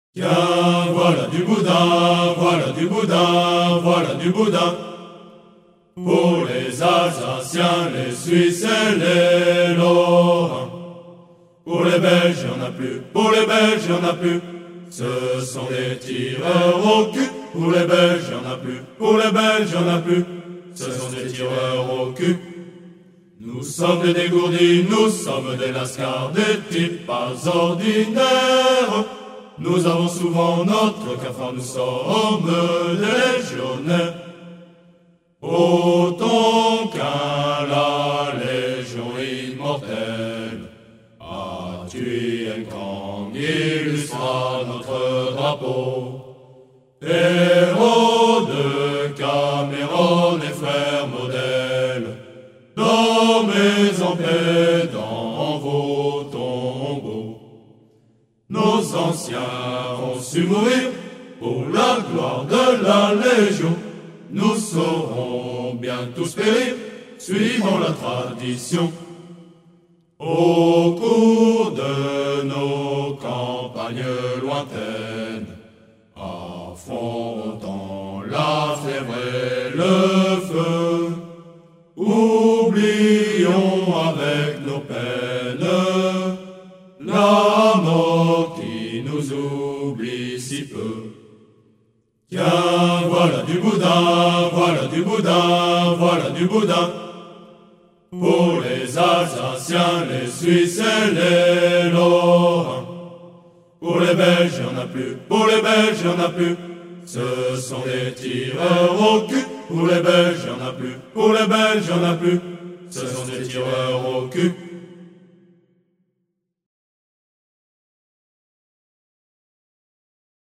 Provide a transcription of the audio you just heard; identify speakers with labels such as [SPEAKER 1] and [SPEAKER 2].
[SPEAKER 1] Tiens, voilà du boudin, voilà du boudin, voilà du boudin. Pour les Alsaciens, les Suisses et les Lorrains. Pour les Belges, y'en a plus, pour les Belges, y'en a plus. Ce sont des tireurs au cul. Pour les Belges, y'en a plus, pour les Belges, y'en a plus. Ce sont des tireurs au cul. Nous sommes des dégourdis, nous sommes des lascars, des types pas ordinaires. Nous avons souvent notre cafard, nous sommes des légionnaires. Autant qu'à la légion immortelle, à Tuyen Kang illustra notre drapeau. Héros de Cameron et frères modèles, dormez en paix dans vos tombeaux. Nos anciens ont su mourir pour la gloire de la Légion. Nous saurons bien tous périr, suivant la tradition. Au cours de nos campagnes lointaines, affrontant la fièvre et le feu, oublions avec nos peines la mort qui nous oublie si peu. Tiens, voilà du boudin, voilà du boudin, voilà du boudin. Pour les Alsaciens, les Suisses et les Lorrains. Pour les Belges, y'en a plus, pour les Belges, y'en a plus. Ce sont des tireurs au cul. Pour les Belges, y'en a plus, pour les Belges, y'en a plus. Ce sont des tireurs au cul.